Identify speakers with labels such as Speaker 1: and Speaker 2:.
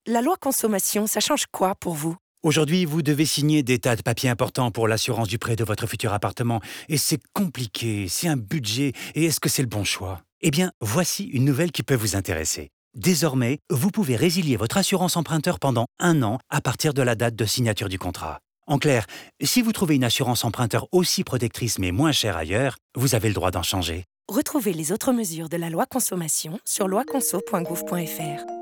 Speaker 1: La loi consommation, ça change quoi pour vous?
Speaker 2: Aujourd'hui, vous devez signer des tas de papiers importants pour l'assurance du prêt de votre futur appartement. Et c'est compliqué, c'est un budget, et est-ce que c'est le bon choix? Eh bien, voici une nouvelle qui peut vous intéresser. Désormais, vous pouvez résilier votre assurance emprunteur pendant 1 an à partir de la date de signature du contrat. En clair, si vous trouvez une assurance emprunteur aussi protectrice mais moins chère ailleurs, vous avez le droit d'en changer.
Speaker 1: Retrouvez les autres mesures de la loi consommation sur loiconso.gouv.fr.